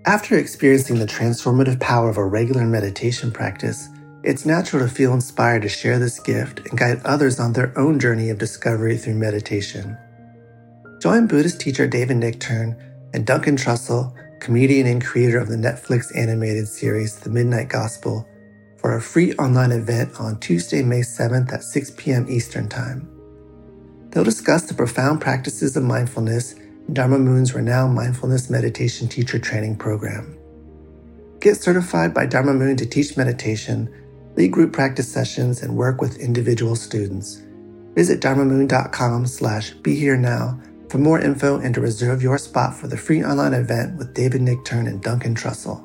After experiencing the transformative power of a regular meditation practice, it's natural to feel inspired to share this gift and guide others on their own journey of discovery through meditation. Join Buddhist teacher David Nichtern and Duncan Trussell, comedian and creator of the Netflix animated series The Midnight Gospel, for a free online event on Tuesday, May 7th at 6 p.m. Eastern Time. They'll discuss the profound practices of mindfulness in Dharma Moon's renowned mindfulness meditation teacher training program. Get certified by Dharma Moon to teach meditation, lead group practice sessions, and work with individual students. Visit dharmamoon.com/beherenow for more info and to reserve your spot for the free online event with David Nichtern and Duncan Trussell.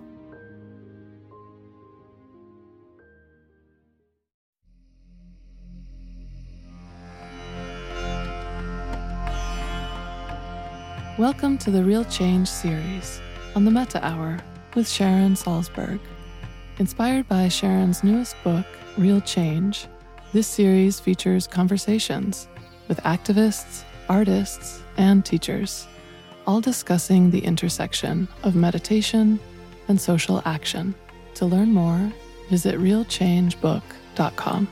Welcome to the Real Change series on the Metta Hour with Sharon Salzberg. Inspired by Sharon's newest book, Real Change, this series features conversations with activists, artists, and teachers, all discussing the intersection of meditation and social action. To learn more, visit realchangebook.com.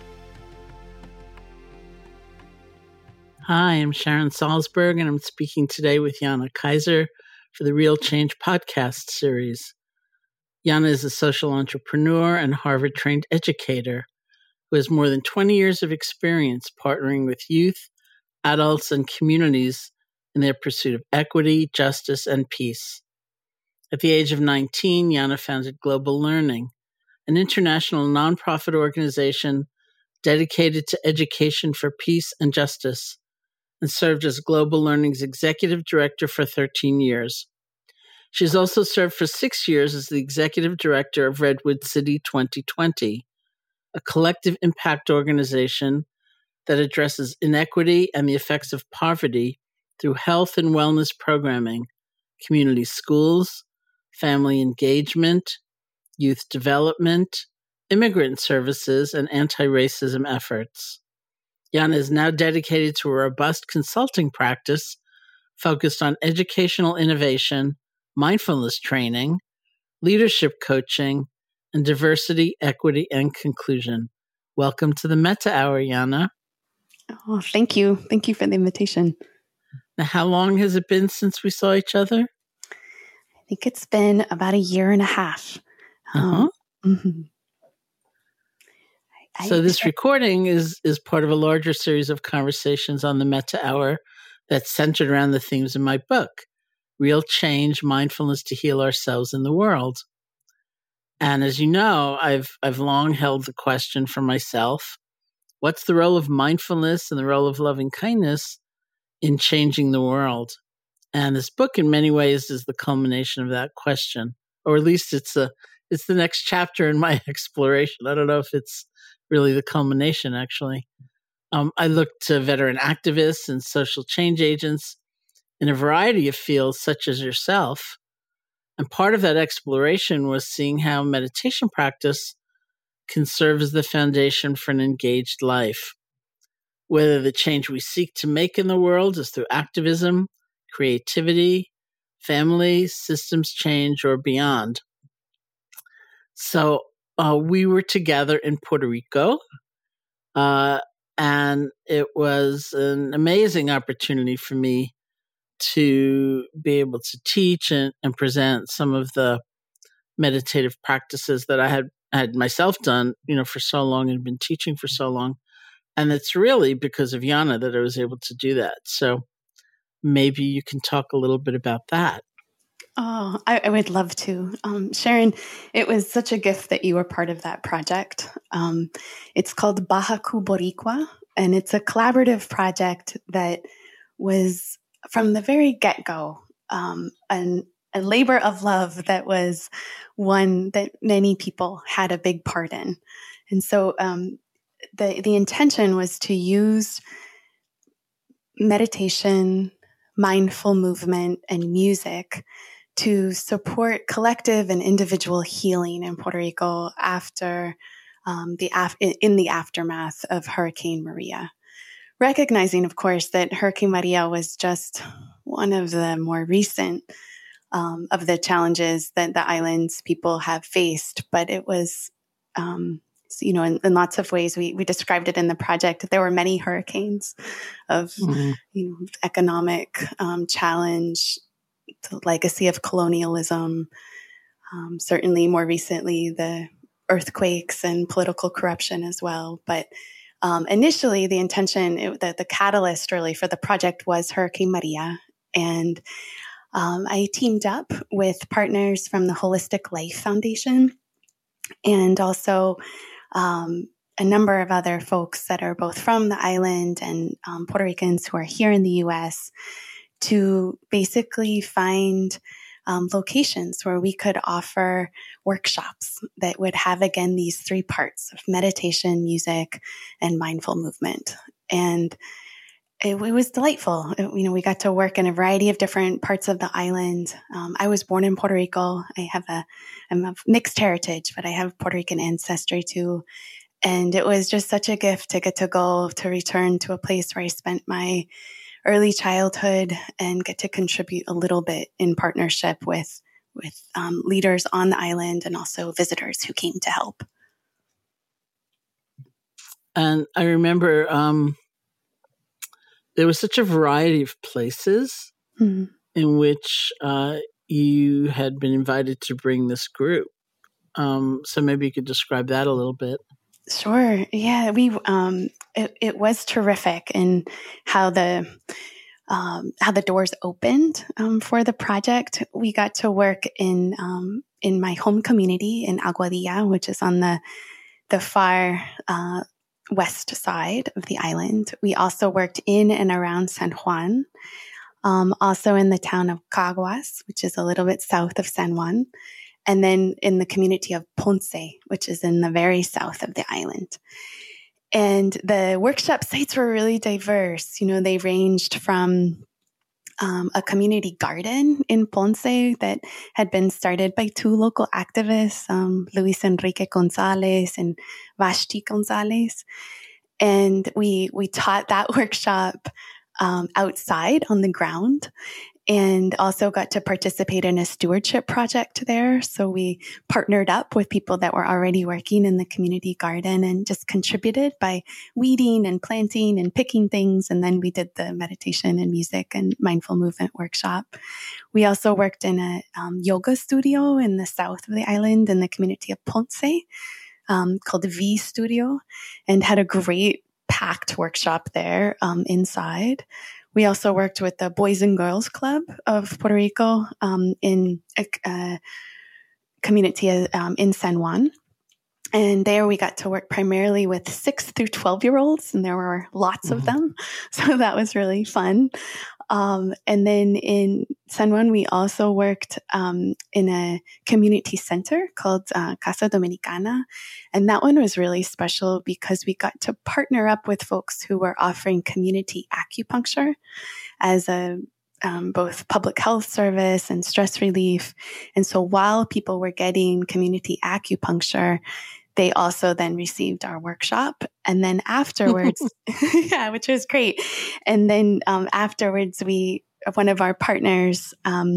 Hi, I'm Sharon Salzberg, and I'm speaking today with Jana Kaiser for the Real Change podcast series. Jana is a social entrepreneur and Harvard-trained educator who has more than 20 years of experience partnering with youth, adults, and communities in their pursuit of equity, justice, and peace. At the age of 19, Jana founded Global Learning, an international nonprofit organization dedicated to education for peace and justice, and served as Global Learning's executive director for 13 years. She's also served for 6 years as the executive director of Redwood City 2020, a collective impact organization that addresses inequity and the effects of poverty through health and wellness programming, community schools, family engagement, youth development, immigrant services, and anti-racism efforts. Jana is now dedicated to a robust consulting practice focused on educational innovation, mindfulness training, leadership coaching, and diversity, equity, and conclusion. Welcome to the Metta Hour, Jana. Oh, thank you. Thank you for the invitation. Now, how long has it been since we saw each other? I think it's been about 1.5 years. Mm-hmm. So this recording is part of a larger series of conversations on the Metta Hour that's centered around the themes in my book, Real Change, Mindfulness to Heal Ourselves and the World. And as you know, I've long held the question for myself, what's the role of mindfulness and the role of loving kindness in changing the world? And this book in many ways is the culmination of that question, or at least it's the next chapter in my exploration. I don't know if it's really the culmination, actually. I looked to veteran activists and social change agents in a variety of fields, such as yourself. And part of that exploration was seeing how meditation practice can serve as the foundation for an engaged life. Whether the change we seek to make in the world is through activism, creativity, family, systems change, or beyond. So we were together in Puerto Rico, and it was an amazing opportunity for me to be able to teach and present some of the meditative practices that I had myself done, for so long and been teaching for so long. And it's really because of Jana that I was able to do that. So maybe you can talk a little bit about that. Oh, I would love to. Sharon, it was such a gift that you were part of that project. It's called Bahaku Boricua, and it's a collaborative project that was from the very get-go, a labor of love that was one that many people had a big part in. And so the intention was to use meditation, mindful movement, and music to support collective and individual healing in Puerto Rico after in the aftermath of Hurricane Maria. Recognizing, of course, that Hurricane Maria was just one of the more recent of the challenges that the island's people have faced. But it was, in lots of ways, we described it in the project. There were many hurricanes of, economic challenge, the legacy of colonialism, certainly more recently, the earthquakes and political corruption as well. But initially, the intention, the catalyst really for the project was Hurricane Maria. And I teamed up with partners from the Holistic Life Foundation and also a number of other folks that are both from the island and Puerto Ricans who are here in the U.S. to basically find locations where we could offer workshops that would have, again, these three parts of meditation, music, and mindful movement. And it was delightful. We got to work in a variety of different parts of the island. I was born in Puerto Rico. I'm of mixed heritage, but I have Puerto Rican ancestry too. And it was just such a gift to get to return to a place where I spent my early childhood and get to contribute a little bit in partnership with leaders on the island and also visitors who came to help. And I remember there was such a variety of places in which you had been invited to bring this group. So maybe you could describe that a little bit. Sure. Yeah, it was terrific in how the doors opened for the project. We got to work in my home community in Aguadilla, which is on the far west side of the island. We also worked in and around San Juan, also in the town of Caguas, which is a little bit south of San Juan. And then in the community of Ponce, which is in the very south of the island. And the workshop sites were really diverse. They ranged from a community garden in Ponce that had been started by two local activists, Luis Enrique Gonzalez and Vashti Gonzalez. And we taught that workshop outside on the ground, and also got to participate in a stewardship project there. So we partnered up with people that were already working in the community garden and just contributed by weeding and planting and picking things. And then we did the meditation and music and mindful movement workshop. We also worked in a yoga studio in the south of the island in the community of Ponce called the V Studio, and had a great packed workshop there inside. We also worked with the Boys and Girls Club of Puerto Rico in a community in San Juan. And there we got to work primarily with 6 through 12-year-olds, and there were lots of them. So that was really fun. And then in San Juan, we also worked in a community center called Casa Dominicana. And that one was really special because we got to partner up with folks who were offering community acupuncture as a both public health service and stress relief. And so while people were getting community acupuncture, they also then received our workshop. And then afterwards, yeah, which was great. And then afterwards, one of our partners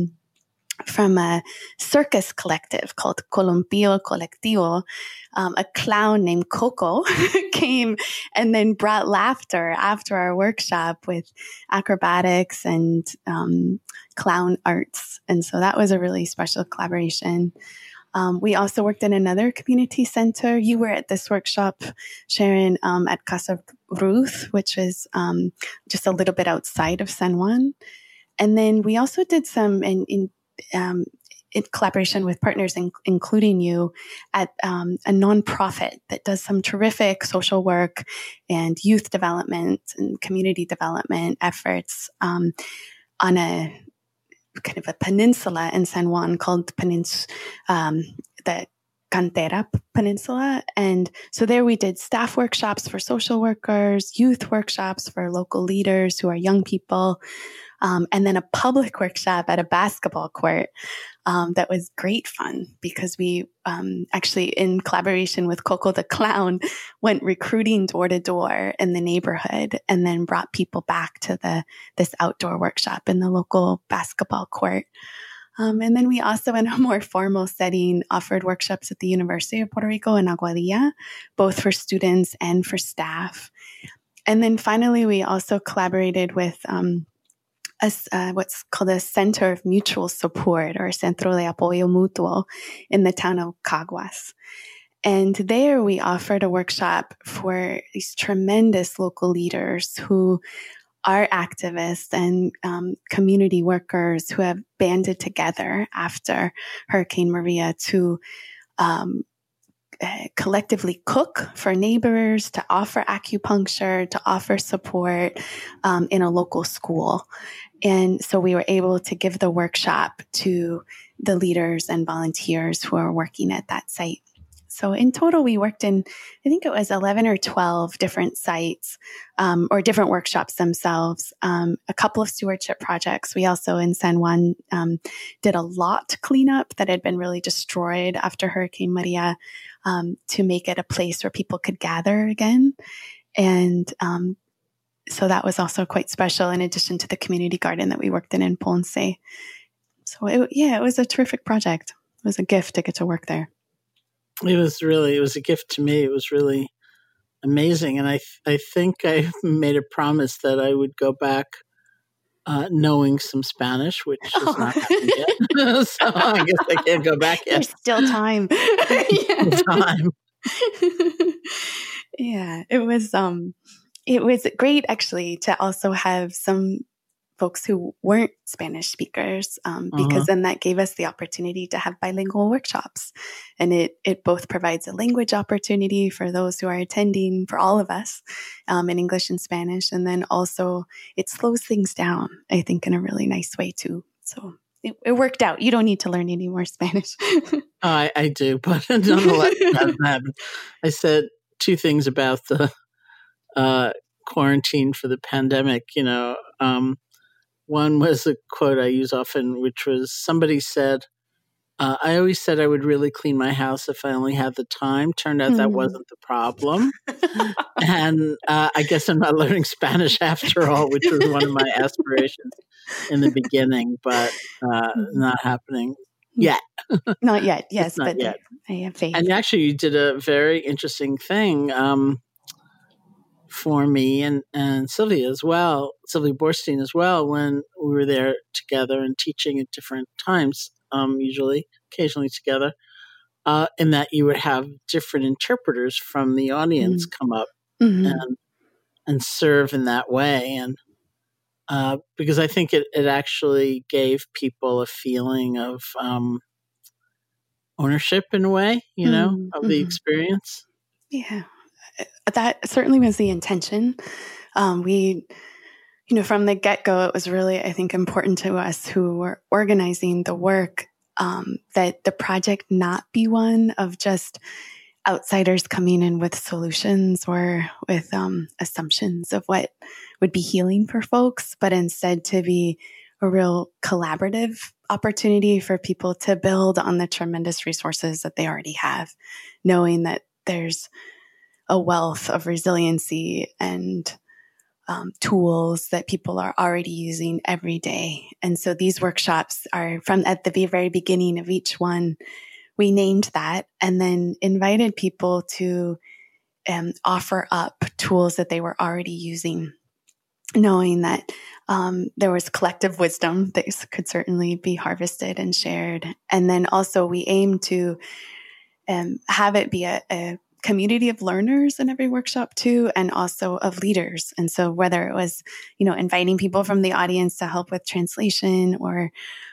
from a circus collective called Columpio Colectivo, a clown named Coco came and then brought laughter after our workshop with acrobatics and clown arts. And so that was a really special collaboration. We also worked in another community center. You were at this workshop, Sharon, at Casa Ruth, which is just a little bit outside of San Juan. And then we also did some in collaboration with partners, including you, at a nonprofit that does some terrific social work and youth development and community development efforts on a kind of a peninsula in San Juan called the Cantera Peninsula. And so there we did staff workshops for social workers, youth workshops for local leaders who are young people, and then a public workshop at a basketball court that was great fun because we actually, in collaboration with Coco the Clown, went recruiting door to door in the neighborhood and then brought people back to this outdoor workshop in the local basketball court. And then we also, in a more formal setting, offered workshops at the University of Puerto Rico in Aguadilla, both for students and for staff. And then finally, we also collaborated with what's called a Center of Mutual Support, or Centro de Apoyo Mutuo, in the town of Caguas. And there we offered a workshop for these tremendous local leaders who are activists and community workers who have banded together after Hurricane Maria to collectively cook for neighbors, to offer acupuncture, to offer support in a local school. And so we were able to give the workshop to the leaders and volunteers who are working at that site. So in total, we worked in, I think it was 11 or 12 different sites or different workshops themselves, a couple of stewardship projects. We also in San Juan did a lot cleanup that had been really destroyed after Hurricane Maria to make it a place where people could gather again. And so that was also quite special, in addition to the community garden that we worked in Ponce. So it was a terrific project. It was a gift to get to work there. It was a gift to me. It was really amazing. And I think I made a promise that I would go back knowing some Spanish, which is not happened yet. So I guess I can't go back yet. There's still time. Time. Yeah, it was great actually to also have some folks who weren't Spanish speakers, because then that gave us the opportunity to have bilingual workshops. And it both provides a language opportunity for those who are attending, for all of us, in English and Spanish. And then also it slows things down, I think, in a really nice way too. So it worked out. You don't need to learn any more Spanish. I do, but nonetheless, I said two things about the quarantine for the pandemic. One was a quote I use often, which was somebody said, I always said I would really clean my house if I only had the time. Turned out that wasn't the problem. And I guess I'm not learning Spanish after all, which was one of my aspirations in the beginning, but not happening yet. Not yet, yes, not but yet. I have faith. And actually, you did a very interesting thing for me and Sylvia as well, Sylvia Borstein as well, when we were there together and teaching at different times, occasionally together, in that you would have different interpreters from the audience come up and serve in that way. And because I think it actually gave people a feeling of ownership in a way, of the experience. Yeah. That certainly was the intention. We, from the get-go, it was really, I think, important to us who were organizing the work that the project not be one of just outsiders coming in with solutions or with assumptions of what would be healing for folks, but instead to be a real collaborative opportunity for people to build on the tremendous resources that they already have, knowing that there's a wealth of resiliency and tools that people are already using every day. And so these workshops are from at the very beginning of each one, we named that and then invited people to offer up tools that they were already using, knowing that there was collective wisdom that could certainly be harvested and shared. And then also we aim to have it be a community of learners in every workshop too, and also of leaders. And so whether it was, inviting people from the audience to help with translation or,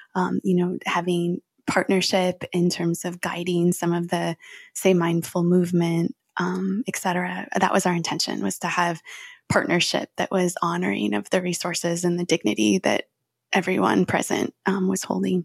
having partnership in terms of guiding some of the, say, mindful movement, et cetera. That was our intention, was to have partnership that was honoring of the resources and the dignity that everyone present was holding.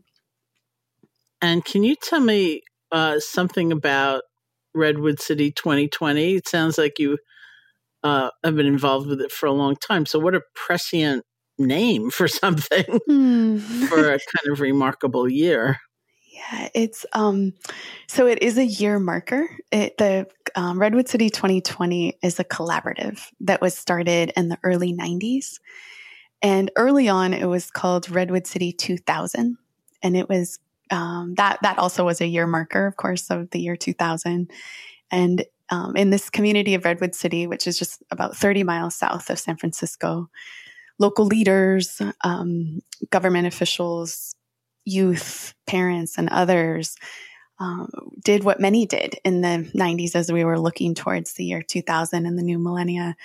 And can you tell me something about Redwood City 2020? It sounds like you have been involved with it for a long time. So what a prescient name for something for a kind of remarkable year. Yeah, it's so it is a year marker. The Redwood City 2020 is a collaborative that was started in the early 90s. And early on, it was called Redwood City 2000. And it was that also was a year marker, of course, of the year 2000. And in this community of Redwood City, which is just about 30 miles south of San Francisco, local leaders, government officials, youth, parents, and others did what many did in the 90s as we were looking towards the year 2000 and the new millennia,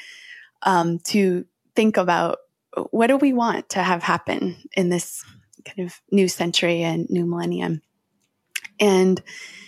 to think about what do we want to have happen in this kind of new century and new millennium. And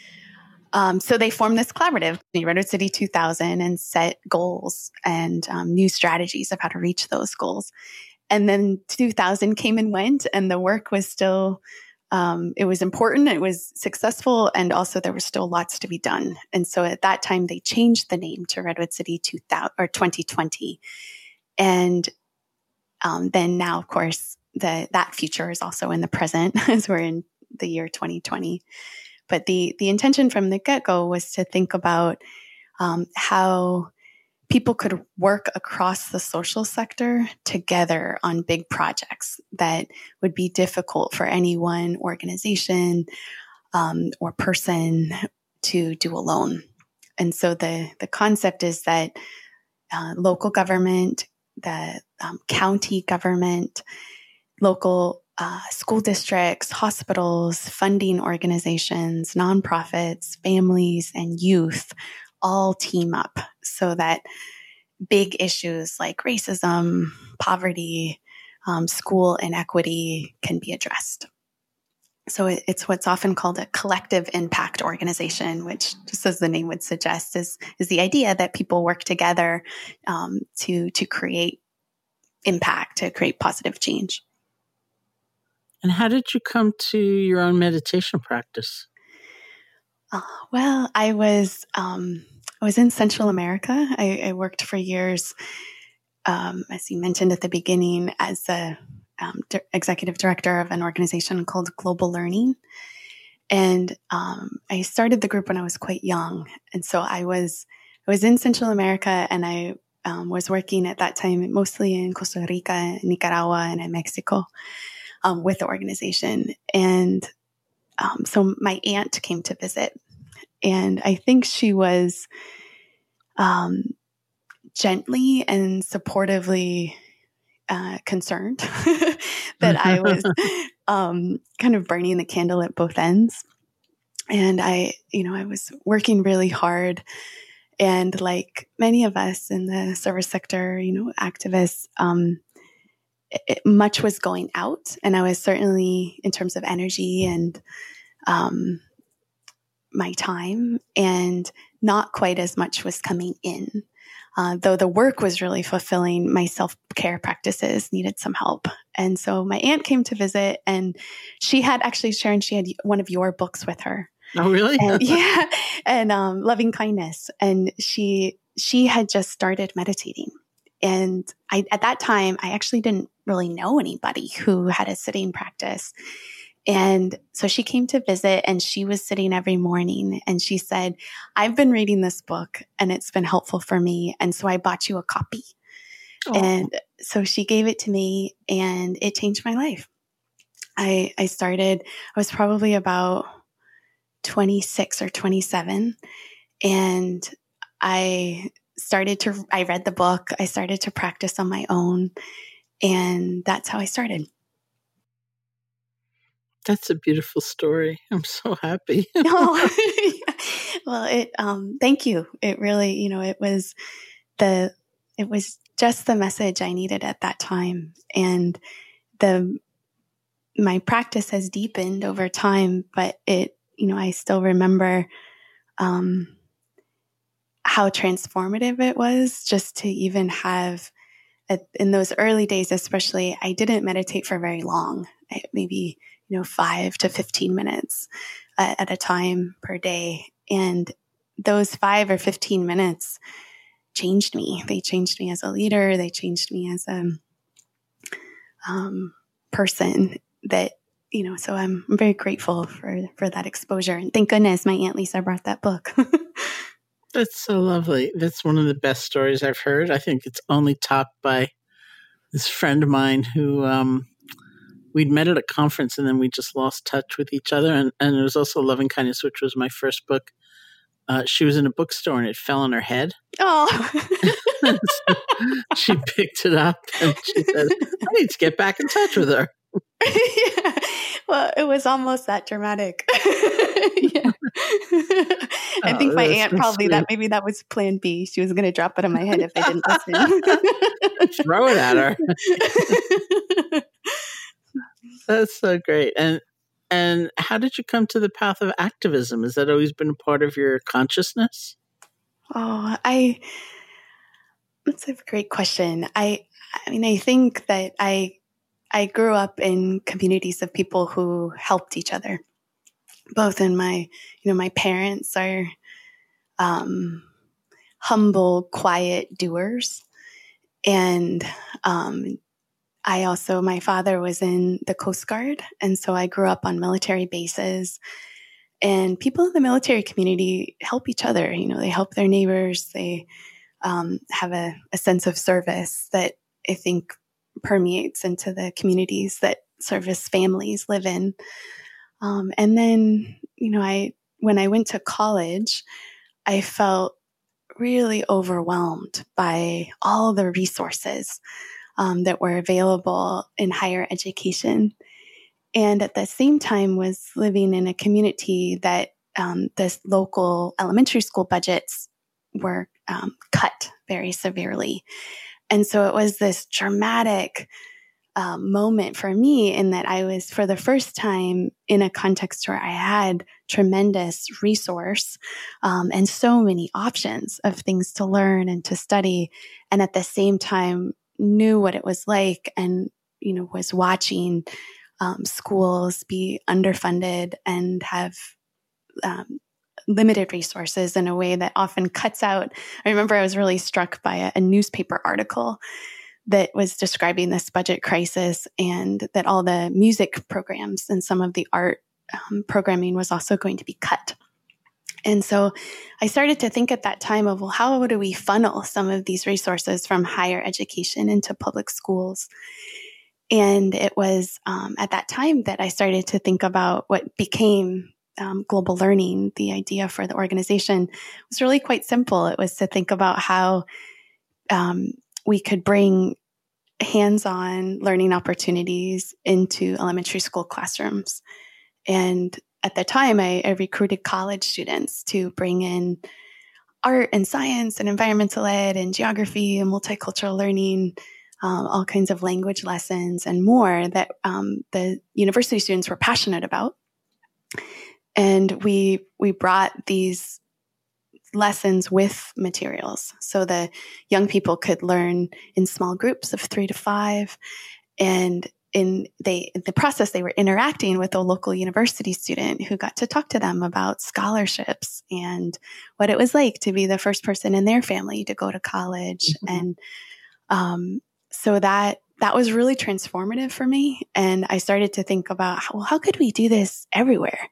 so they formed this collaborative, Redwood City 2000, and set goals and new strategies of how to reach those goals. And then 2000 came and went, and the work was still, it was important, it was successful, and also there was still lots to be done. And so at that time, they changed the name to Redwood City 2020. And then now, of course, that future is also in the present as we're in the year 2020. But the intention from the get-go was to think about how people could work across the social sector together on big projects that would be difficult for any one organization or person to do alone. And so the concept is that local government, the county government, local school districts, hospitals, funding organizations, nonprofits, families, and youth all team up so that big issues like racism, poverty, school inequity can be addressed. So it's what's often called a collective impact organization, which, just as the name would suggest, is the idea that people work together to create impact, to create positive change. And how did you come to your own meditation practice? Well, I was in Central America. I worked for years, as you mentioned at the beginning, as the executive director of an organization called Global Learning. And I started the group when I was quite young. And so I was in Central America, and I was working at that time mostly in Costa Rica, Nicaragua, and in Mexico. With the organization. And so my aunt came to visit, and I think she was gently and supportively concerned that I was kind of burning the candle at both ends. And I was working really hard. And like many of us in the service sector, activists, much was going out, and I was certainly, in terms of energy and my time, and not quite as much was coming in. Though the work was really fulfilling, my self-care practices needed some help. And so my aunt came to visit, and she had one of your books with her. Oh, really? And, yeah. And Loving Kindness. And she had just started meditating. And at that time, I actually didn't really know anybody who had a sitting practice. And so she came to visit, and she was sitting every morning, and she said, "I've been reading this book and it's been helpful for me. And so I bought you a copy." Oh. And so she gave it to me, and it changed my life. I was probably about 26 or 27. And I read the book. I started to practice on my own, and that's how I started. That's a beautiful story. I'm so happy. Oh, well, thank you. It really, it was just the message I needed at that time. And my practice has deepened over time, but I still remember, how transformative it was just to even have, in those early days especially, I didn't meditate for very long, maybe 5 to 15 minutes at a time per day. And those 5 or 15 minutes changed me. They changed me as a leader. They changed me as a person that, so I'm very grateful for that exposure. And thank goodness my Aunt Lisa brought that book. That's so lovely. That's one of the best stories I've heard. I think it's only topped by this friend of mine who we'd met at a conference and then we just lost touch with each other. And there was also Love and Kindness, which was my first book. She was in a bookstore and it fell on her head. Oh. So she picked it up and she said, I need to get back in touch with her. Yeah. Well, it was almost that dramatic. Yeah. I think my aunt probably sweet. maybe that was plan B. She was going to drop it on my head if I didn't listen. Throw it at her. That's so great. And how did you come to the path of activism? Has that always been a part of your consciousness? Oh, that's a great question. I mean, I think that I grew up in communities of people who helped each other. Both in my parents are humble, quiet doers. And my father was in the Coast Guard. And so I grew up on military bases. And people in the military community help each other. They help their neighbors. They have a sense of service that I think permeates into the communities that service families live in. And then, when I went to college, I felt really overwhelmed by all the resources that were available in higher education. And at the same time was living in a community that the local elementary school budgets were cut very severely. And so it was this dramatic moment for me in that I was, for the first time, in a context where I had tremendous resource and so many options of things to learn and to study, and at the same time knew what it was like and, was watching schools be underfunded and have limited resources in a way that often cuts out. I remember I was really struck by a newspaper article that was describing this budget crisis and that all the music programs and some of the art programming was also going to be cut. And so I started to think at that time of, well, how do we funnel some of these resources from higher education into public schools? And it was at that time that I started to think about what became Global Learning. The idea for the organization was really quite simple. It was to think about how we could bring hands-on learning opportunities into elementary school classrooms. And at the time, I recruited college students to bring in art and science and environmental ed and geography and multicultural learning, all kinds of language lessons and more that the university students were passionate about. And we brought these lessons with materials so the young people could learn in small groups of 3 to 5. And in the process, they were interacting with a local university student who got to talk to them about scholarships and what it was like to be the first person in their family to go to college. Mm-hmm. And so that was really transformative for me. And I started to think about, how could we do this everywhere?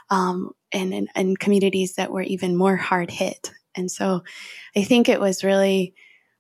And in communities that were even more hard hit. And so I think it was really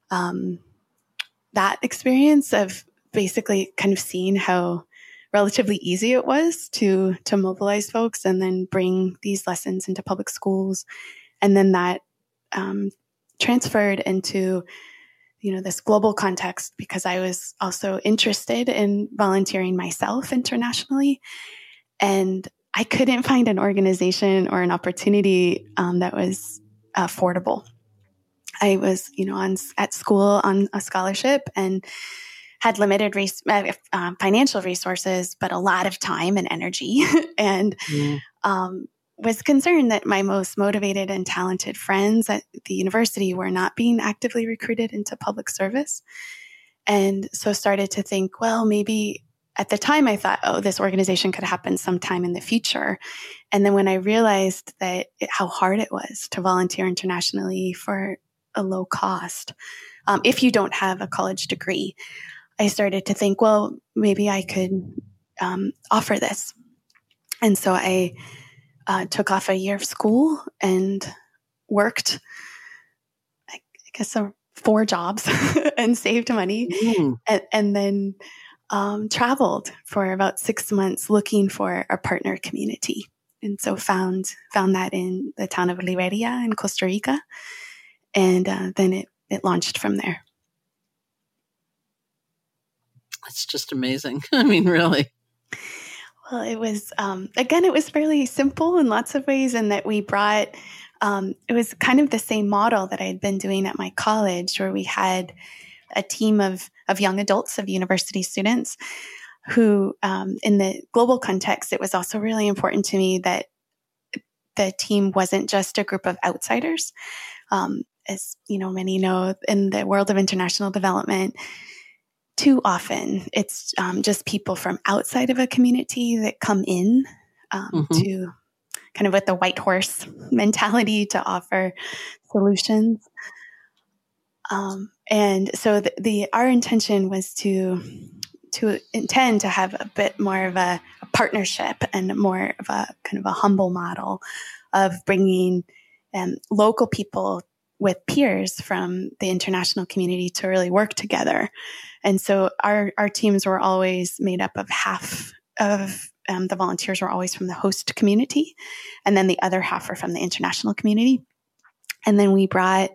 that experience of basically kind of seeing how relatively easy it was to mobilize folks and then bring these lessons into public schools. And then that transferred into this global context because I was also interested in volunteering myself internationally. And I couldn't find an organization or an opportunity that was affordable. I was, at school on a scholarship and had limited financial resources, but a lot of time and energy. And was concerned that my most motivated and talented friends at the university were not being actively recruited into public service. And so started to think, well, maybe at the time I thought, this organization could happen sometime in the future. And then when I realized how hard it was to volunteer internationally for a low cost, if you don't have a college degree, I started to think, well, maybe I could offer this. And so I took off a year of school and worked, I guess, 4 jobs and saved money. And then traveled for about 6 months looking for a partner community. And so found that in the town of Liberia in Costa Rica. And then it launched from there. It's just amazing. I mean, really. Well, it was, again, it was fairly simple in lots of ways, in that we brought, it was kind of the same model that I had been doing at my college, where we had a team of young adults, of university students, who, in the global context, it was also really important to me that the team wasn't just a group of outsiders. As many know, in the world of international development, too often it's just people from outside of a community that come in to kind of with the white horse mentality to offer solutions. And so our intention was to intend to have a bit more of a partnership and more of a kind of a humble model of bringing local people with peers from the international community to really work together. And so our teams were always made up of half of the volunteers were always from the host community, and then the other half were from the international community. And then we brought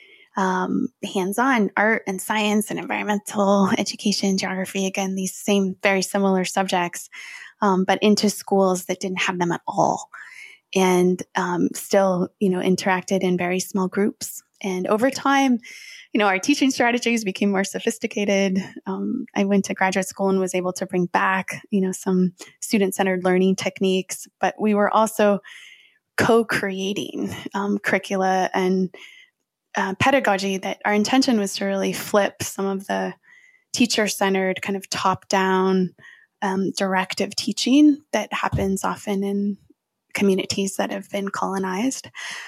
hands-on art and science and environmental education, geography, again, these same very similar subjects, but into schools that didn't have them at all. And still, interacted in very small groups. And over time, our teaching strategies became more sophisticated. I went to graduate school and was able to bring back, some student-centered learning techniques. But we were also co-creating curricula and pedagogy that our intention was to really flip some of the teacher-centered kind of top-down directive teaching that happens often in communities that have been colonized,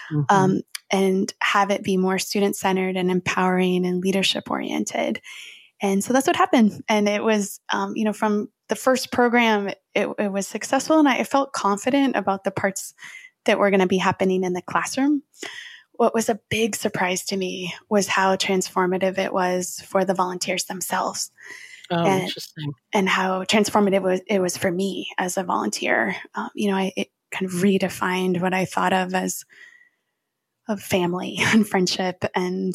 and have it be more student-centered and empowering and leadership-oriented. And so that's what happened. And it was, from the first program, it was successful, and I felt confident about the parts that were going to be happening in the classroom. What was a big surprise to me was how transformative it was for the volunteers themselves. Oh, interesting. And how transformative it was for me as a volunteer. It kind of redefined what I thought of as a family and friendship, and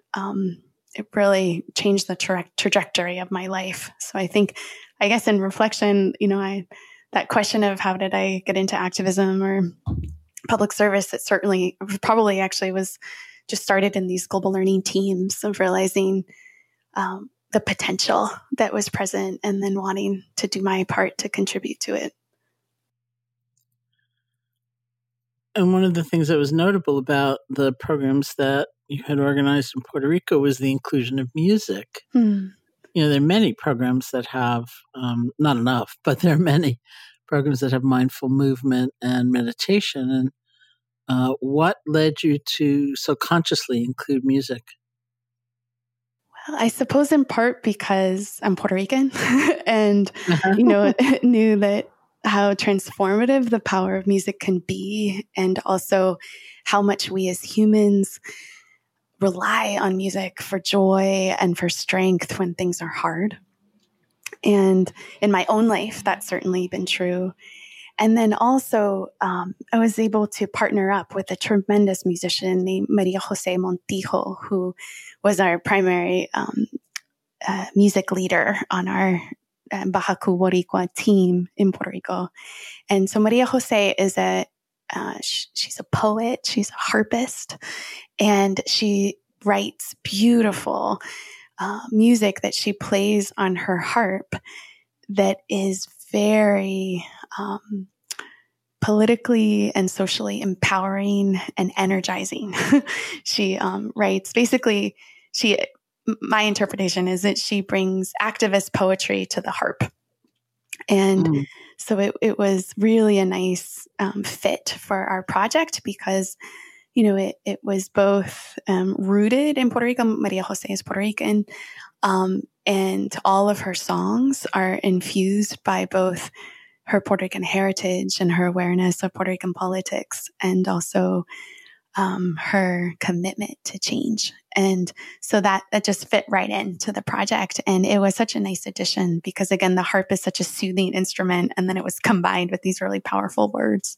it really changed the trajectory of my life. So I guess in reflection, that question of how did I get into activism or public service, it certainly probably actually was just started in these global learning teams of realizing the potential that was present, and then wanting to do my part to contribute to it. And one of the things that was notable about the programs that you had organized in Puerto Rico was the inclusion of music. There are many programs that have, not enough, but there are many programs that have mindful movement and meditation. And what led you to so consciously include music? Well, I suppose in part because I'm Puerto Rican and, knew that how transformative the power of music can be, and also how much we as humans rely on music for joy and for strength when things are hard. And in my own life, that's certainly been true. And then also, I was able to partner up with a tremendous musician named Maria Jose Montijo, who was our primary music leader on our Bahaku Boricua team in Puerto Rico. And so Maria Jose is she's a poet, she's a harpist, and she writes beautiful music that she plays on her harp that is very politically and socially empowering and energizing. She writes, basically, my interpretation is that she brings activist poetry to the harp. And so it was really a nice fit for our project because, it was both rooted in Puerto Rico. Maria Jose is Puerto Rican. And all of her songs are infused by both her Puerto Rican heritage and her awareness of Puerto Rican politics, and also her commitment to change. And so that just fit right into the project. And it was such a nice addition because, again, the harp is such a soothing instrument. And then it was combined with these really powerful words.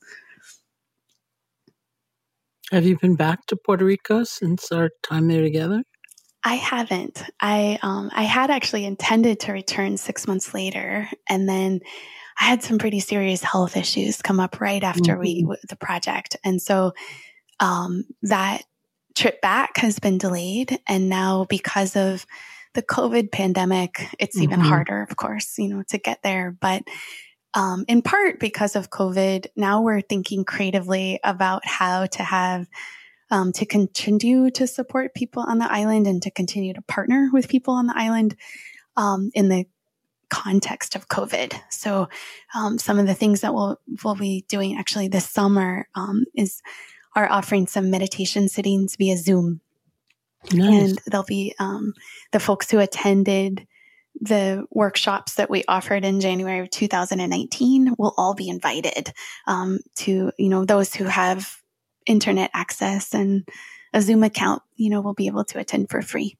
Have you been back to Puerto Rico since our time there together? I haven't. I had actually intended to return 6 months later, and then I had some pretty serious health issues come up right after the project, and so that trip back has been delayed. And now, because of the COVID pandemic, it's even harder, of course, to get there. But in part because of COVID, now we're thinking creatively about how to have to continue to support people on the island and to continue to partner with people on the island in the context of COVID. So some of the things that we'll be doing actually this summer are offering some meditation sittings via Zoom. Nice. And there'll be the folks who attended the workshops that we offered in January of 2019 will all be invited to, those who have internet access and a Zoom account, will be able to attend for free.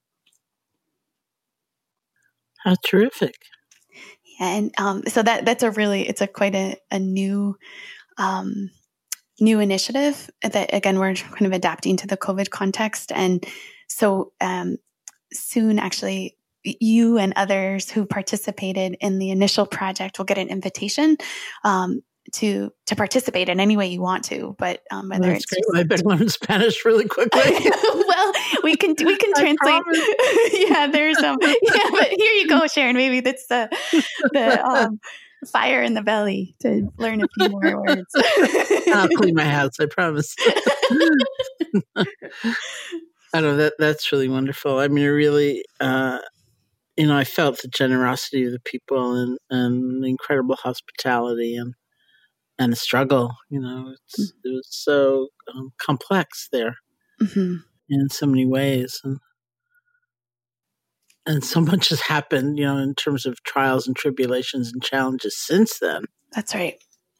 How terrific. Yeah, and so that's quite a new initiative that, again, we're kind of adapting to the COVID context. And so soon, actually, you and others who participated in the initial project will get an invitation to participate in any way you want to, but whether that's great. I better learn Spanish really quickly. Well, we can translate. Yeah, there's but here you go, Sharon. Maybe that's the fire in the belly to learn a few more words. I'll clean my house, I promise. I know that's really wonderful. I mean, it really, I felt the generosity of the people and the incredible hospitality and the struggle. It was so complex there in so many ways, and so much has happened, in terms of trials and tribulations and challenges since then. That's right.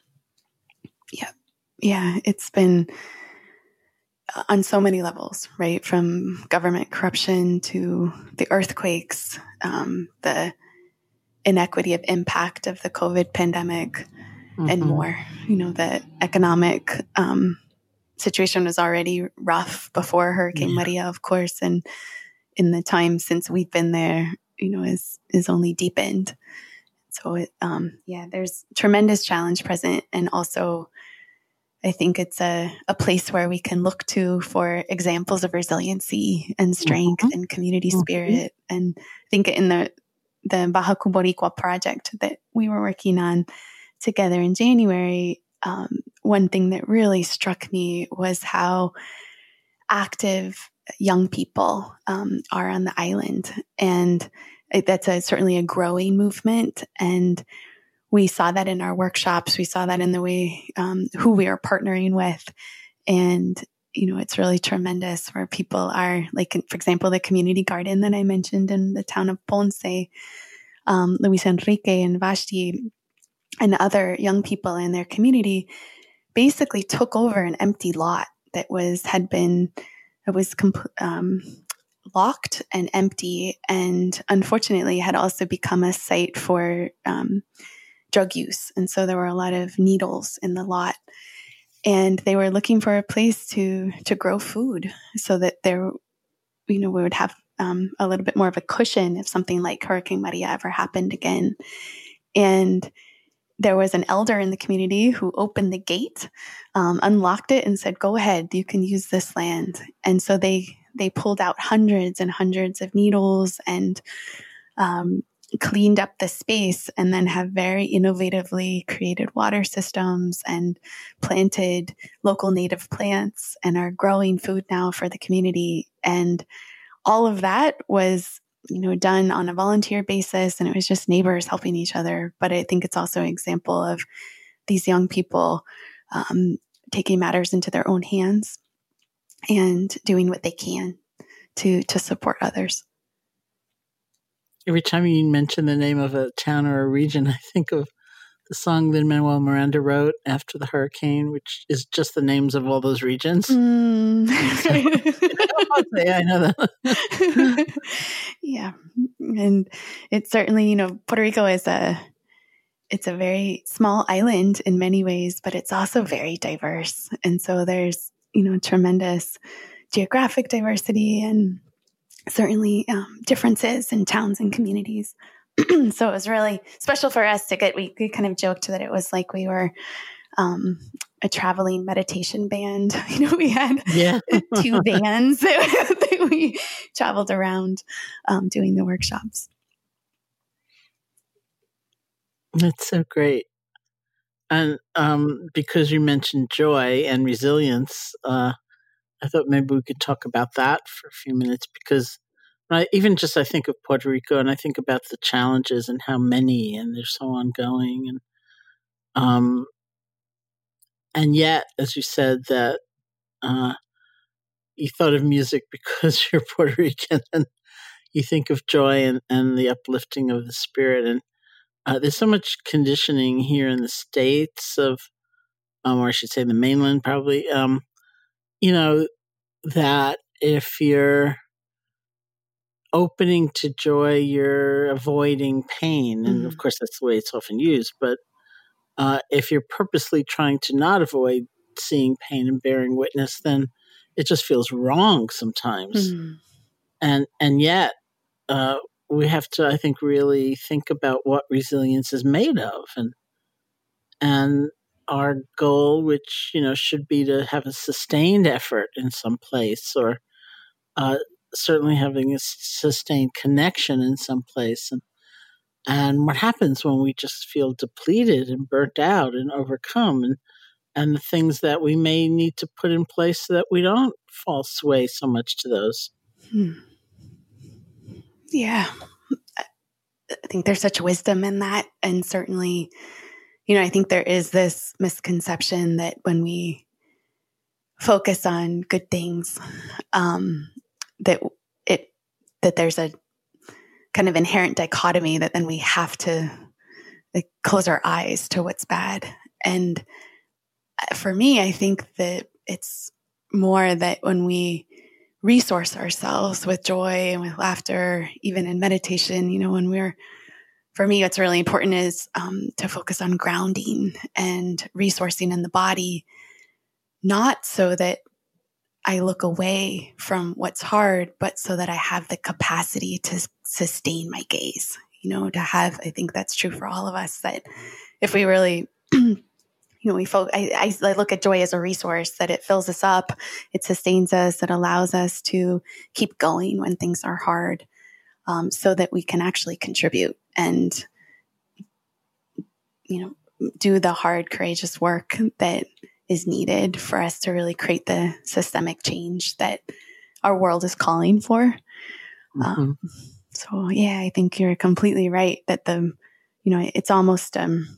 Yeah, it's been on so many levels, right? From government corruption to the earthquakes, the inequity of impact of the COVID pandemic, and more. The economic situation was already rough before Hurricane Maria, of course, and in the time since we've been there, is only deepened. So, there's tremendous challenge present, and also I think it's a place where we can look to for examples of resiliency and strength and community spirit. And I think in the Bahaku Boricua project that we were working on together in January, one thing that really struck me was how active young people are on the island. And that's certainly a growing movement. And we saw that in our workshops. We saw that in the way who we are partnering with. And, it's really tremendous where people are, like, for example, the community garden that I mentioned in the town of Ponce, Luis Enrique and Vashti and other young people in their community basically took over an empty lot that was locked and empty, and unfortunately had also become a site for drug use. And so there were a lot of needles in the lot, and they were looking for a place to grow food so that we would have a little bit more of a cushion if something like Hurricane Maria ever happened again. And there was an elder in the community who opened the gate, unlocked it, and said, "Go ahead, you can use this land." And so they pulled out hundreds and hundreds of needles and cleaned up the space, and then have very innovatively created water systems and planted local native plants and are growing food now for the community. And all of that was done on a volunteer basis, and it was just neighbors helping each other. But I think it's also an example of these young people taking matters into their own hands and doing what they can to support others. Every time you mention the name of a town or a region, I think of the song Lin-Manuel Miranda wrote after the hurricane, which is just the names of all those regions. Yeah, I know that. Yeah. And it's certainly, Puerto Rico is it's a very small island in many ways, but it's also very diverse. And so there's, tremendous geographic diversity and certainly differences in towns and communities. So it was really special for us we kind of joked that it was like we were a traveling meditation band. We had 2 vans that we traveled around doing the workshops. That's so great. And because you mentioned joy and resilience, I thought maybe we could talk about that for a few minutes, because I think of Puerto Rico and I think about the challenges and how many, and they're so ongoing. And yet, as you said, that you thought of music because you're Puerto Rican, and you think of joy and the uplifting of the spirit. And there's so much conditioning here in the States or I should say the mainland probably, that if you're opening to joy, you're avoiding pain. And of course, that's the way it's often used. But if you're purposely trying to not avoid seeing pain and bearing witness, then it just feels wrong sometimes. And yet, we have to, I think, really think about what resilience is made of, and our goal, which should be to have a sustained effort in some place, or certainly having a sustained connection in some place, and what happens when we just feel depleted and burnt out and overcome, and the things that we may need to put in place so that we don't fall sway so much to those. Yeah. I think there's such wisdom in that. And certainly, I think there is this misconception that when we focus on good things, that there's a kind of inherent dichotomy that then we have to close our eyes to what's bad. And for me, I think that it's more that when we resource ourselves with joy and with laughter, even in meditation, for me, what's really important is to focus on grounding and resourcing in the body, not so that I look away from what's hard, but so that I have the capacity to sustain my gaze, I think that's true for all of us, that if we really, I look at joy as a resource, that it fills us up, it sustains us, it allows us to keep going when things are hard, so that we can actually contribute and, do the hard, courageous work that is needed for us to really create the systemic change that our world is calling for. So yeah, I think you're completely right that it's almost,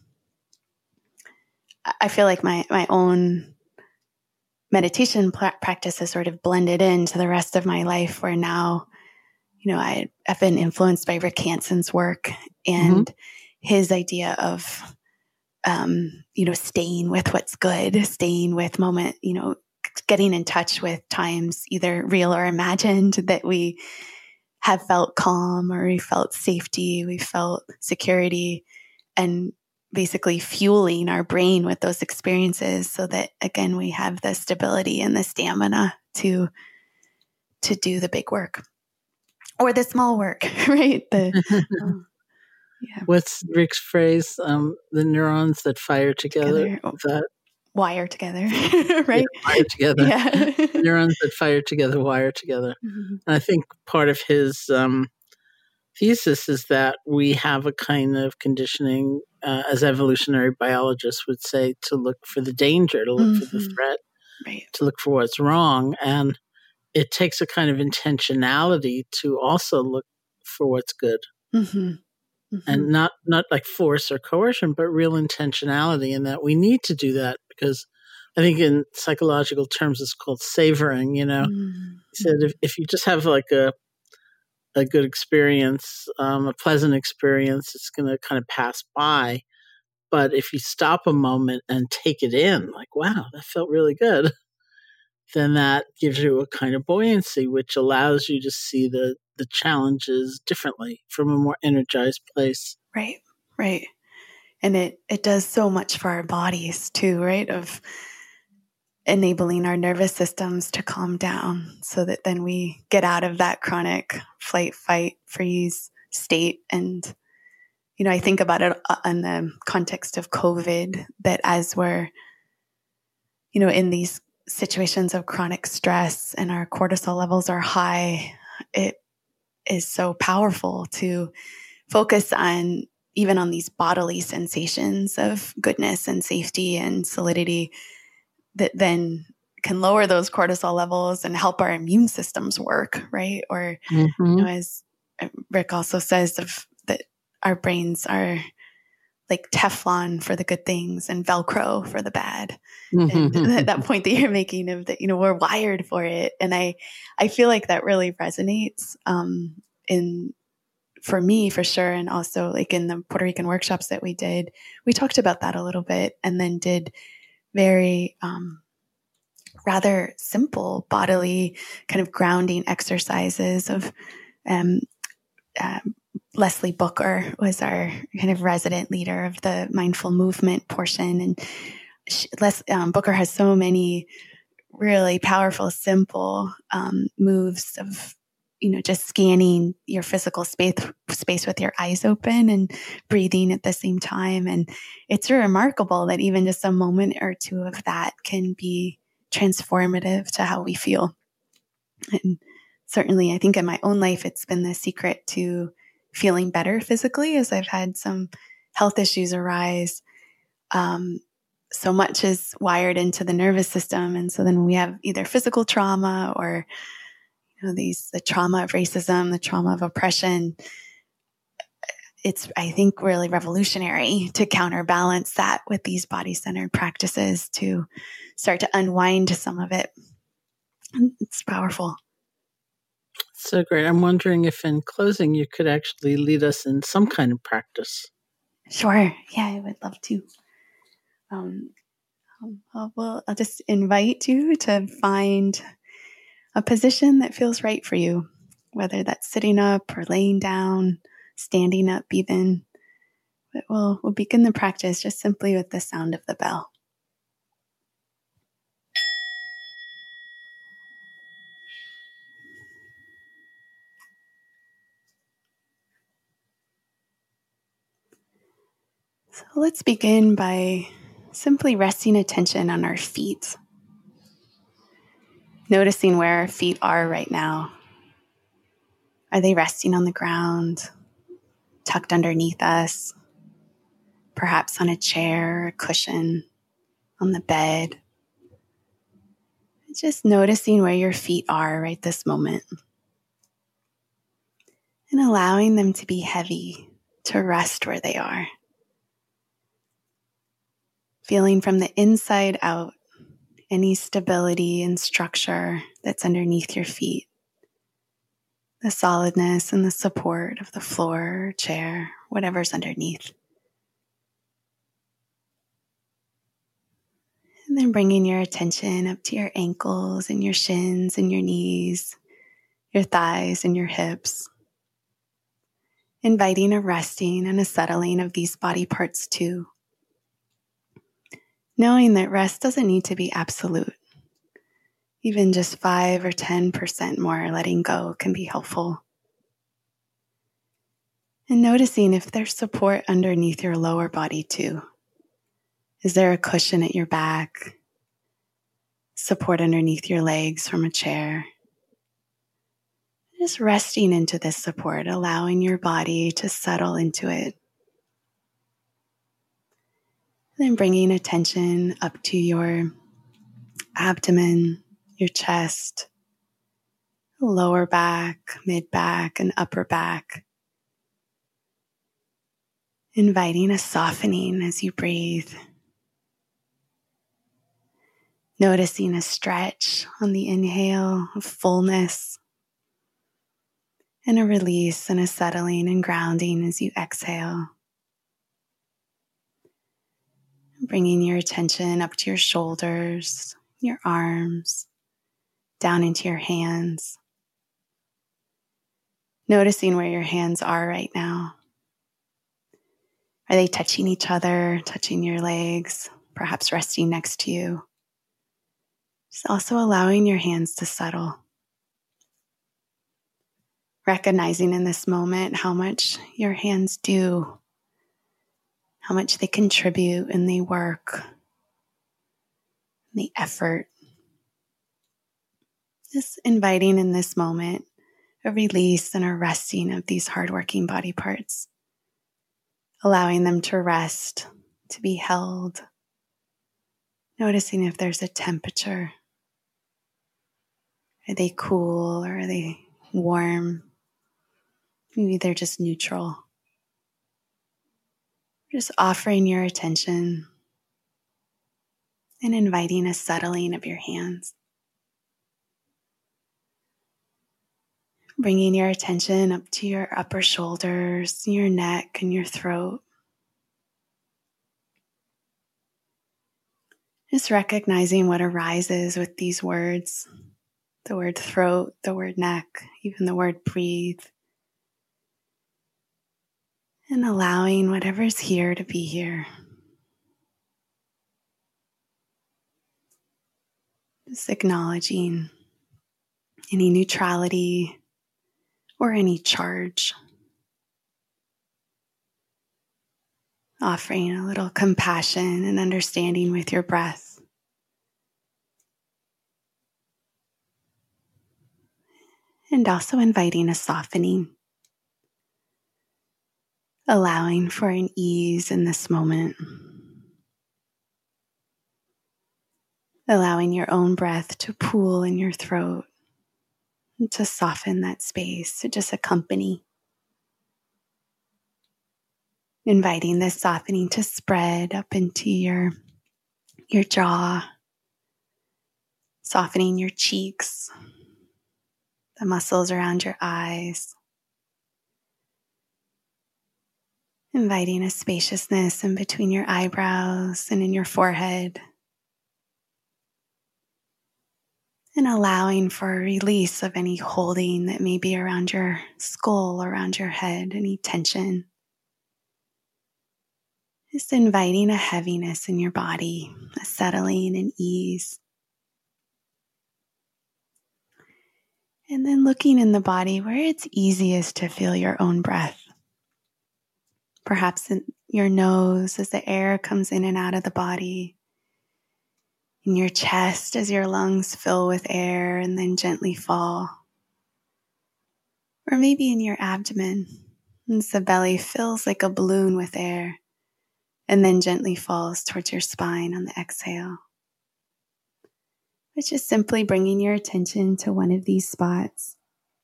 I feel like my own meditation practice has sort of blended into the rest of my life, where now, I've been influenced by Rick Hanson's work and his idea of, staying with what's good, staying with moment, getting in touch with times, either real or imagined, that we have felt calm, or we felt safety, we felt security, and basically fueling our brain with those experiences so that, again, we have the stability and the stamina to do the big work or the small work, right? What's Rick's phrase? The neurons that fire together. Wire together, right? Yeah, wire together. Yeah. Neurons that fire together, wire together. And I think part of his thesis is that we have a kind of conditioning, as evolutionary biologists would say, to look for the danger, to look for the threat, to look for what's wrong. And it takes a kind of intentionality to also look for what's good. And not like force or coercion, but real intentionality, and that we need to do that because I think in psychological terms it's called savoring, He said if you just have like a good experience, a pleasant experience, it's going to kind of pass by. But if you stop a moment and take it in, like, wow, that felt really good, then that gives you a kind of buoyancy, which allows you to see the challenges differently from a more energized place. Right, right. And it does so much for our bodies too, right? Of enabling our nervous systems to calm down so that then we get out of that chronic flight, fight, freeze state. And, I think about it in the context of COVID, that as we're, in these situations of chronic stress and our cortisol levels are high, it is so powerful to focus on even on these bodily sensations of goodness and safety and solidity that then can lower those cortisol levels and help our immune systems work, right? Or, as Rick also says, that our brains are like Teflon for the good things and Velcro for the bad. And that point that you're making of that, we're wired for it. And I feel like that really resonates for me, for sure. And also like in the Puerto Rican workshops that we did, we talked about that a little bit and then did very rather simple bodily kind of grounding exercises of Leslie Booker was our kind of resident leader of the mindful movement portion. And Booker has so many really powerful, simple moves of, just scanning your physical space with your eyes open and breathing at the same time. And it's remarkable that even just a moment or two of that can be transformative to how we feel. And certainly, I think in my own life, it's been the secret to feeling better physically as I've had some health issues arise. So much is wired into the nervous system. And so then we have either physical trauma or the trauma of racism, the trauma of oppression. It's, I think, really revolutionary to counterbalance that with these body-centered practices to start to unwind some of it. It's powerful. So great. I'm wondering if in closing you could actually lead us in some kind of practice. Sure. Yeah, I would love to. I'll just invite you to find a position that feels right for you, whether that's sitting up or laying down, standing up even. But we'll begin the practice just simply with the sound of the bell. So let's begin by simply resting attention on our feet. Noticing where our feet are right now. Are they resting on the ground, tucked underneath us, perhaps on a chair or a cushion, on the bed? Just noticing where your feet are right this moment. And allowing them to be heavy, to rest where they are. Feeling from the inside out any stability and structure that's underneath your feet. The solidness and the support of the floor, chair, whatever's underneath. And then bringing your attention up to your ankles and your shins and your knees, your thighs and your hips. Inviting a resting and a settling of these body parts too. Knowing that rest doesn't need to be absolute. Even just 5 or 10% more letting go can be helpful. And noticing if there's support underneath your lower body too. Is there a cushion at your back? Support underneath your legs from a chair? Just resting into this support, allowing your body to settle into it. Then bringing attention up to your abdomen, your chest, lower back, mid back, and upper back. Inviting a softening as you breathe. Noticing a stretch on the inhale, a fullness, and a release and a settling and grounding as you exhale. Bringing your attention up to your shoulders, your arms, down into your hands. Noticing where your hands are right now. Are they touching each other, touching your legs, perhaps resting next to you? Just also allowing your hands to settle. Recognizing in this moment how much your hands do, how much they contribute and they work, the effort. Just inviting in this moment a release and a resting of these hardworking body parts. Allowing them to rest, to be held. Noticing if there's a temperature. Are they cool or are they warm? Maybe they're just neutral. Just offering your attention and inviting a settling of your hands. Bringing your attention up to your upper shoulders, your neck, and your throat. Just recognizing what arises with these words. The word throat, the word neck, even the word breathe. And allowing whatever's here to be here. Just acknowledging any neutrality or any charge. Offering a little compassion and understanding with your breath. And also inviting a softening. Allowing for an ease in this moment. Allowing your own breath to pool in your throat. And to soften that space, to just accompany. Inviting this softening to spread up into your jaw. Softening your cheeks. The muscles around your eyes. Inviting a spaciousness in between your eyebrows and in your forehead. And allowing for a release of any holding that may be around your skull, around your head, any tension. Just inviting a heaviness in your body, a settling and ease. And then looking in the body where it's easiest to feel your own breath. Perhaps in your nose as the air comes in and out of the body. In your chest as your lungs fill with air and then gently fall. Or maybe in your abdomen as the belly fills like a balloon with air and then gently falls towards your spine on the exhale. Which is simply bringing your attention to one of these spots.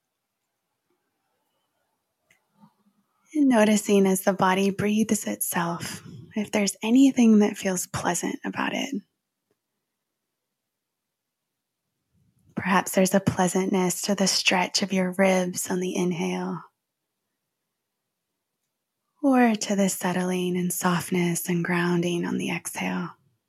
And noticing as the body breathes itself, if there's anything that feels pleasant about it. Perhaps there's a pleasantness to the stretch of your ribs on the inhale, or to the settling and softness and grounding on the exhale.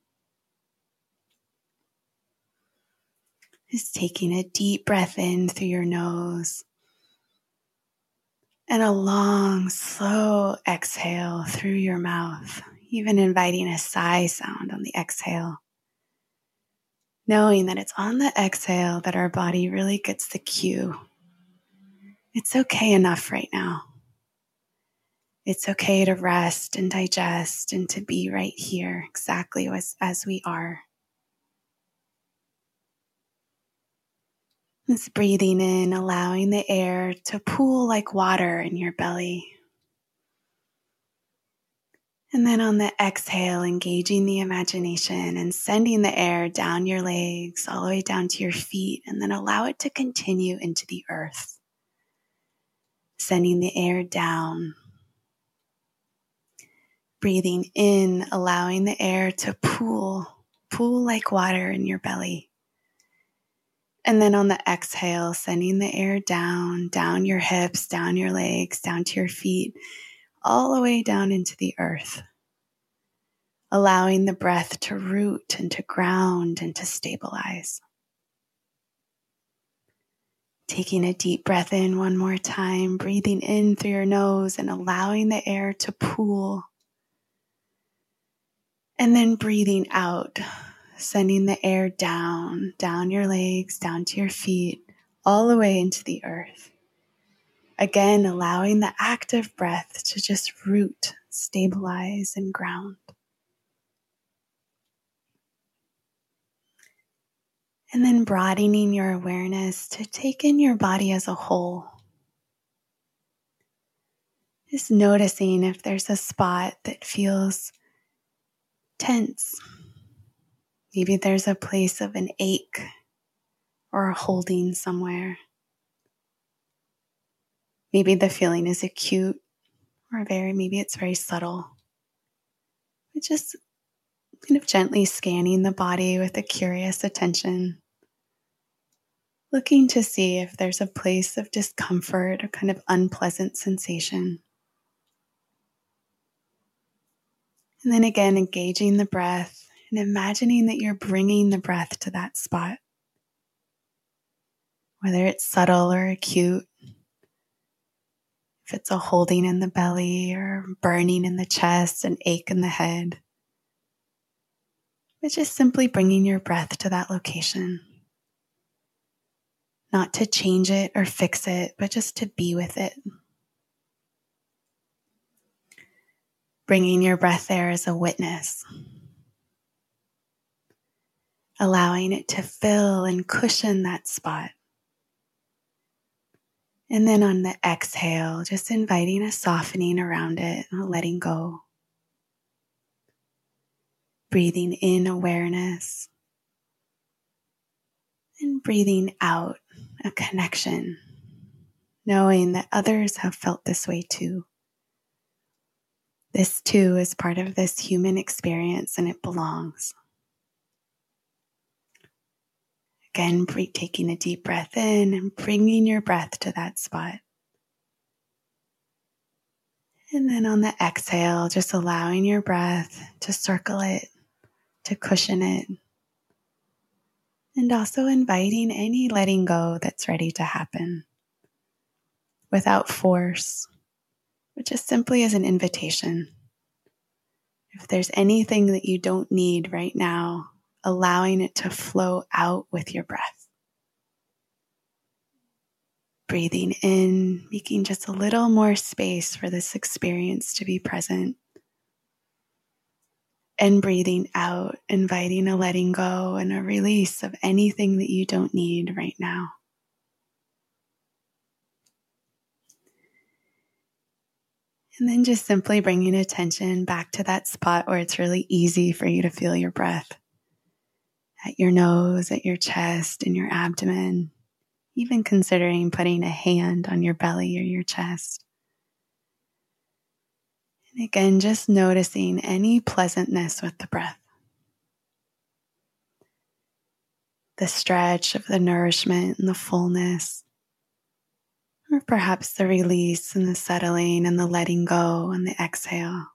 Just taking a deep breath in through your nose and a long, slow exhale through your mouth, even inviting a sigh sound on the exhale. Knowing that it's on the exhale that our body really gets the cue. It's okay enough right now. It's okay to rest and digest and to be right here exactly as we are. Just breathing in, allowing the air to pool like water in your belly. And then on the exhale, engaging the imagination and sending the air down your legs, all the way down to your feet, and then allow it to continue into the earth. Sending the air down. Breathing in, allowing the air to pool like water in your belly. And then on the exhale, sending the air down your hips, down your legs, down to your feet, all the way down into the earth. allowing the breath to root and to ground and to stabilize. Taking a deep breath in one more time, breathing in through your nose and allowing the air to pool. And then breathing out, sending the air down your legs, down to your feet, all the way into the earth. Again, allowing the active breath to just root, stabilize, and ground. And then broadening your awareness to take in your body as a whole. Just noticing if there's a spot that feels tense. Maybe there's a place of an ache or a holding somewhere. Maybe the feeling is acute or maybe it's very subtle. But just kind of gently scanning the body with a curious attention, looking to see if there's a place of discomfort or kind of unpleasant sensation. And then again, engaging the breath and imagining that you're bringing the breath to that spot. Whether it's subtle or acute, if it's a holding in the belly or burning in the chest, an ache in the head. It's just simply bringing your breath to that location. Not to change it or fix it, but just to be with it. Bringing your breath there as a witness. Allowing it to fill and cushion that spot. And then on the exhale, just inviting a softening around it, letting go. Breathing in awareness. And breathing out a connection, knowing that others have felt this way too. This too is part of this human experience and it belongs. Again, taking a deep breath in and bringing your breath to that spot. And then on the exhale, just allowing your breath to circle it, to cushion it. And also inviting any letting go that's ready to happen. Without force, but just simply as an invitation. If there's anything that you don't need right now, allowing it to flow out with your breath. Breathing in, making just a little more space for this experience to be present. And breathing out, inviting a letting go and a release of anything that you don't need right now. And then just simply bringing attention back to that spot where it's really easy for you to feel your breath. At your nose, at your chest, in your abdomen, even considering putting a hand on your belly or your chest. And again, just noticing any pleasantness with the breath. The stretch of the nourishment and the fullness. Or perhaps the release and the settling and the letting go and the exhale.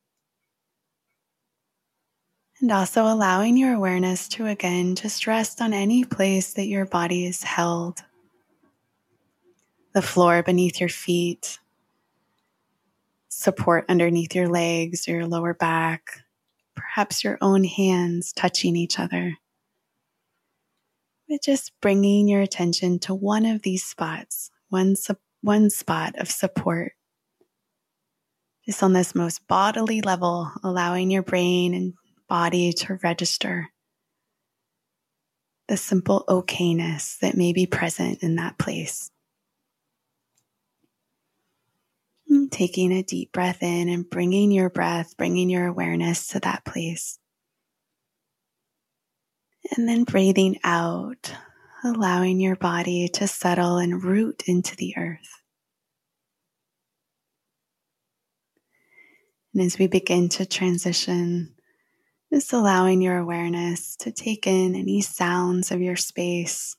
And also allowing your awareness to again just rest on any place that your body is held. The floor beneath your feet, support underneath your legs, your lower back, perhaps your own hands touching each other. But just bringing your attention to one of these spots, one spot of support. Just on this most bodily level, allowing your brain and body to register the simple okayness that may be present in that place. And taking a deep breath in and bringing your awareness to that place. And then breathing out, allowing your body to settle and root into the earth. And as we begin to transition, just allowing your awareness to take in any sounds of your space,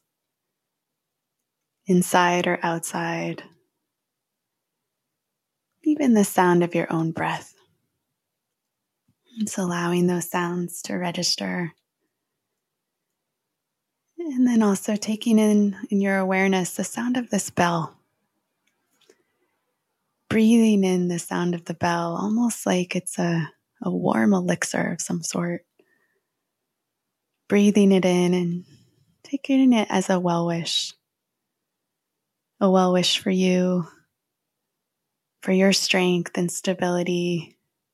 inside or outside, even the sound of your own breath. Just allowing those sounds to register. And then also taking in your awareness the sound of this bell. Breathing in the sound of the bell, almost like it's a warm elixir of some sort. Breathing it in and taking it as a well wish. A well wish for you, for your strength and stability.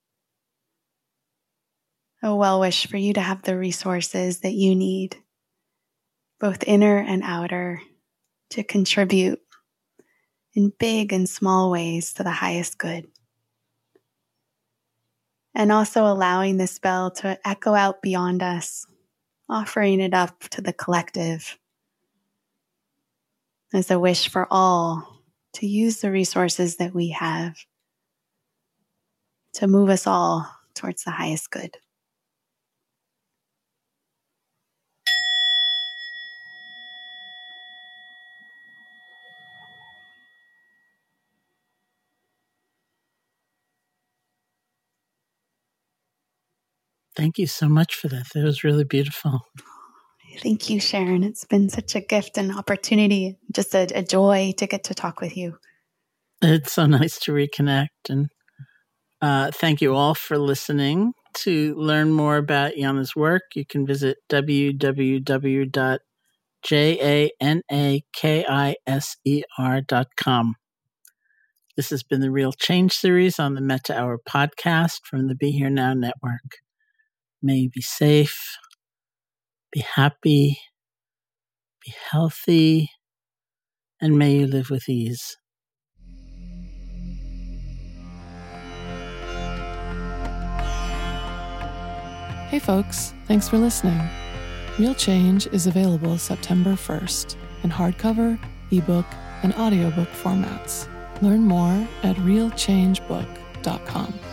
A well wish for you to have the resources that you need, both inner and outer, to contribute in big and small ways to the highest good. And also allowing this bell to echo out beyond us, offering it up to the collective as a wish for all to use the resources that we have to move us all towards the highest good. Thank you so much for that. That was really beautiful. Thank you, Sharon. It's been such a gift and opportunity, just a joy to get to talk with you. It's so nice to reconnect. And thank you all for listening. To learn more about Jana's work, you can visit www.janakiser.com. This has been the Real Change series on the Metta Hour podcast from the Be Here Now Network. May you be safe, be happy, be healthy, and may you live with ease. Hey folks, thanks for listening. Real Change is available September 1st in hardcover, ebook, and audiobook formats. Learn more at realchangebook.com.